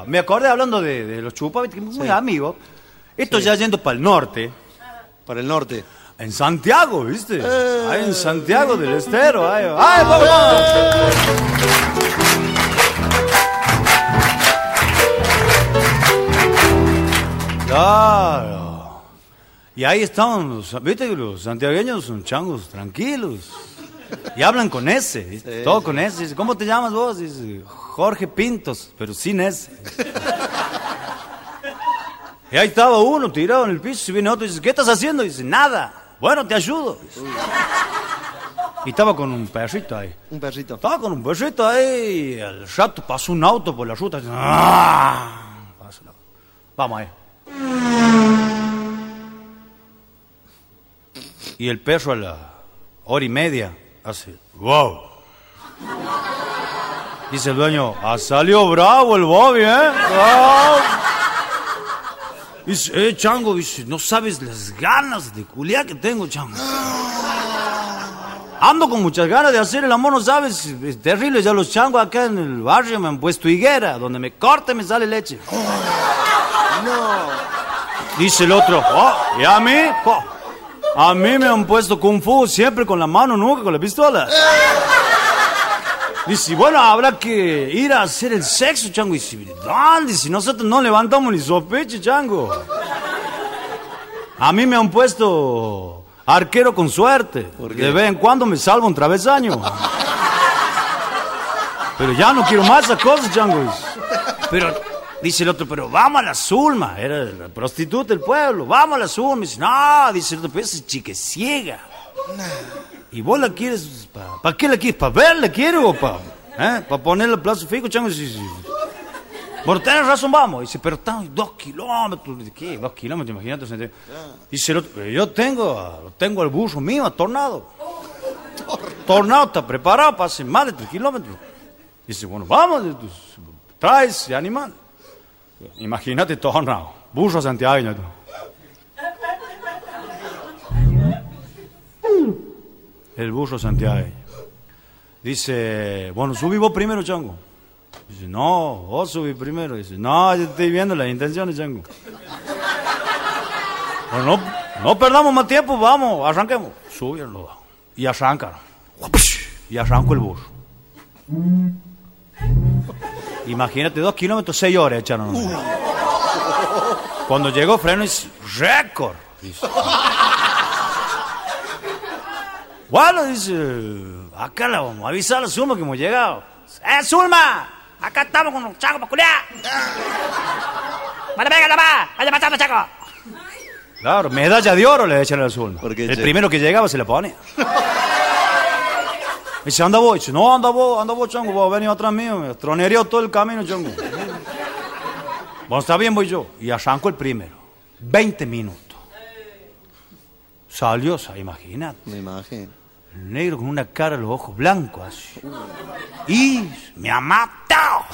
me acordé hablando de los chupas, que muy amigos. Esto ya yendo para el norte. Para el norte. En Santiago, ¿viste? Ahí en Santiago del Estero. ¡Ay, vamos! Claro. Y ahí estaban, viste que los santiagueños son changos tranquilos. Y hablan con ese, ¿viste? Sí. Todo con ese. Dice, ¿cómo te llamas vos? Dice, Jorge Pintos, pero sin ese. Y ahí estaba uno tirado en el piso y viene otro y dice, ¿qué estás haciendo? Y dice, nada. Bueno, te ayudo. Y estaba con un perrito ahí. Un perrito. Estaba con un perrito ahí y al rato pasó un auto por la ruta. Y dice, ¡ah! Vamos ahí. Y el perro a la hora y media hace, wow. Dice el dueño, ha salido bravo el Bobby, ¿eh? Wow. Dice, chango, dice, no sabes las ganas de culiar que tengo, chango. Ando con muchas ganas de hacer el amor, no sabes, es terrible. Ya los changos acá en el barrio me han puesto higuera, donde me corte me sale leche. No. Dice el otro, ¿y a mí? A mí me han puesto kung fu, siempre con la mano, nunca con la pistola. Dice, bueno, habrá que ir a hacer el sexo, chango. Y dice, ¿dónde? Si nosotros no levantamos ni sospecha, chango. A mí me han puesto arquero con suerte. De vez en cuando me salvo un travesaño. Pero ya no quiero más esas cosas, chango. Pero, dice el otro, pero vamos a la Zulma. Era la prostituta del pueblo. Vamos a la Zulma. Dice, no, dice el otro, pero esa chica es ciega. ¿Y vos la quieres? ¿Para qué la quieres? ¿Para verla quiero o para ponerle el plazo fijo, chango? Sí. Bueno, tenés razón, vamos. Dice, pero están 2 kilómetros. ¿Qué? 2 kilómetros, imagínate. Dice el otro, yo tengo al burro mío, a Tornado. Tornado está preparado para hacer más de 3 kilómetros. Dice, bueno, vamos, trae ese animal. Imagínate Tornado, burro santiagueño. El burro santiagueño. Dice, bueno, subí vos primero, chango. Dice, no, vos subí primero. Dice, no, yo estoy viendo las intenciones, chango. Bueno, no perdamos más tiempo, vamos, arranquemos. Subieron y arrancaron. Y arrancó el burro. Imagínate, 2 kilómetros, 6 horas echaron. Cuando llegó freno, dice, récord. Dice. Bueno, dice, acá la vamos a avisar a la Zulma que hemos llegado. Zulma! Acá estamos con los chacos para culiar. Vale, venga, vaya pasando, chaco. Claro, medalla de oro le echan a la Zulma. El primero que llegaba se la pone. Dice, anda vos. Dice, no, anda vos, chango, vos venís atrás mío. Me tronereó todo el camino, chango. Bueno, está bien, voy yo. Y arrancó el primero. 20 minutos. Salió, imagínate. Me imagino. El negro con una cara, los ojos blancos así. Y me ha matado.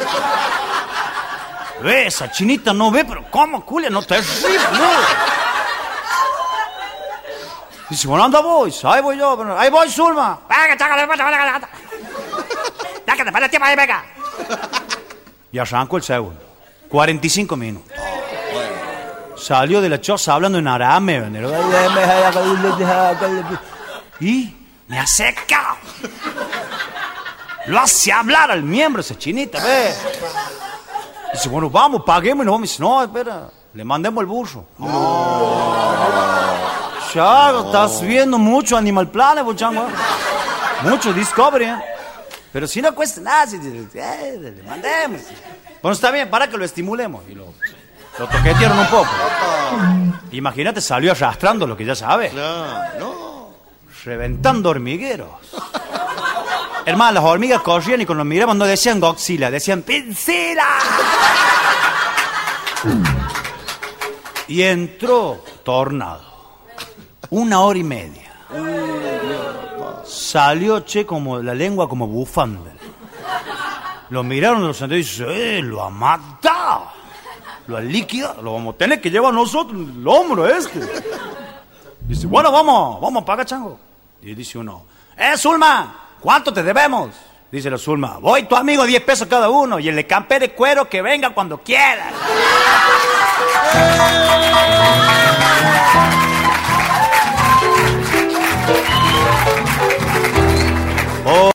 Ve, esa chinita no ve, pero ¿cómo, culia? No te ríes, no. Dice, bueno, anda vos. Dice, ahí voy yo. Ahí voy, Zulma. Venga, chácale, venga. Chácate, para el tiempo ahí, venga. Y arrancó el segundo. 45 minutos. Salió de la choza hablando en arameo. Y me ha secado. Lo hace hablar al miembro esa chinita, ve. Dice, bueno, vamos, paguemos y nos vamos. Dice, no, espera, le mandemos el burro. Chago, estás viendo mucho Animal Planet, bochango. Mucho Discovery, ¿eh? Pero si no cuesta nada, le mandemos. Bueno, está bien, para que lo estimulemos. Y lo toquetearon un poco. Imagínate, salió arrastrando lo que ya sabe. No. Reventando hormigueros. Hermano, las hormigas corrían y cuando nos miraban no decían Godzilla, decían ¡Pincila! Y entró Tornado. 1 hora y media. Salió, como la lengua como bufanda. Lo miraron los santiagueños y dicen, lo ha matado. Lo ha liquidado. Lo vamos a tener que llevar nosotros el hombro este. Dice, bueno, vamos a pagar, chango. Y dice uno, Zulma, ¿cuánto te debemos? Dice la Zulma, voy tu amigo, 10 pesos cada uno, y el de campé de cuero que venga cuando quiera.